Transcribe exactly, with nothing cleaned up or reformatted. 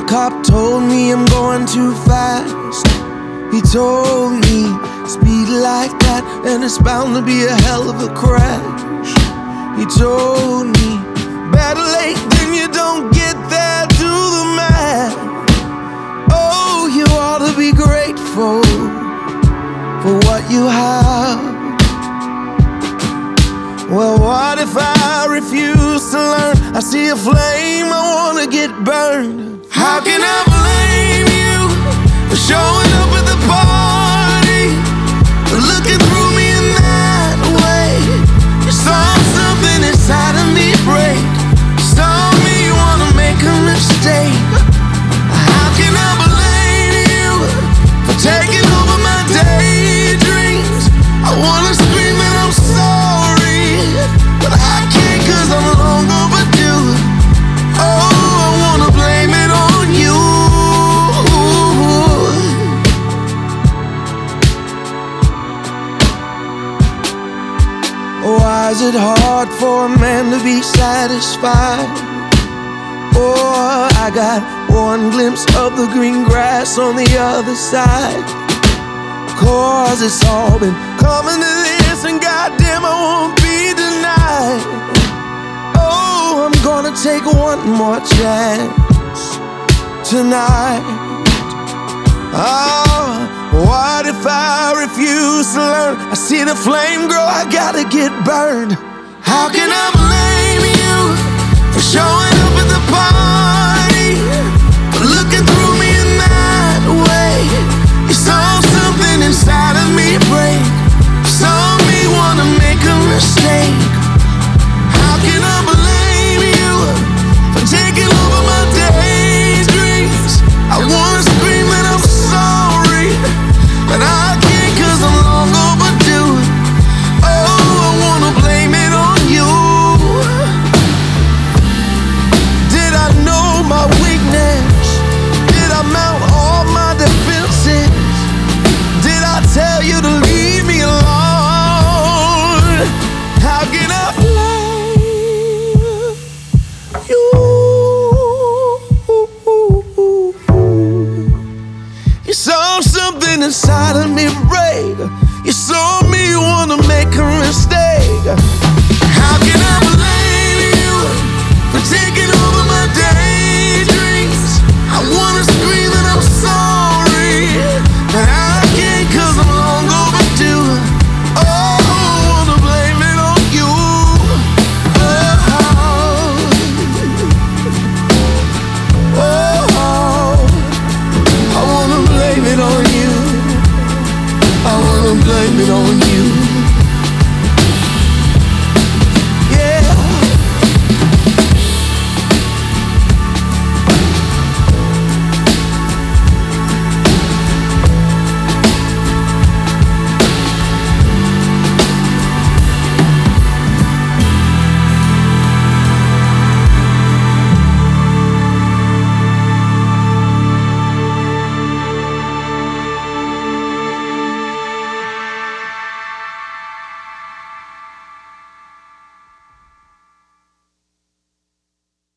cop told me I'm going too fast. He told me, speed like that and it's bound to be a hell of a crash. He told me, better late than you don't get there, do the math. Oh, you ought to be grateful for what you have. Well, what if I refuse to learn? I see a flame, I wanna get burned. How can I blame you for showing up at the party, for looking through me in that way? You saw something inside of me break, saw me wanna make a mistake. How can I blame you for taking over my daydreams? I wanna scream that I'm sorry, but I can't 'cause I'm long overdue. Oh, I wanna blame it on you. Why is it hard for a man to be satisfied? Oh, I got one glimpse of the green grass on the other side. 'Cause it's all been coming to this, and goddamn I won't be denied. Oh, I'm gonna take one more chance tonight. Oh, what if I refuse to learn? I see the flame grow, I gotta get burned. How can I blame you for showing up at the party, for looking through me in that way? You saw something inside of me break, saw me wanna make a mistake. How can I blame you for taking over my daydreams? I wanna scream that I'm sorry, but I can't 'cause I'm long overdue. Oh, I wanna blame it on you. Did I know my weakness? Did I mount all my defenses? Did I tell you to leave me alone? How can I blame you? You saw something inside of me break, you saw me wanna make a mistake. How can I blame you for taking over my daydreams? I wanna scream that I'm sorry, but I can't 'cause I'm long overdue. Oh, I wanna blame it on you. Oh, oh, I wanna blame it on you. I wanna blame it on you.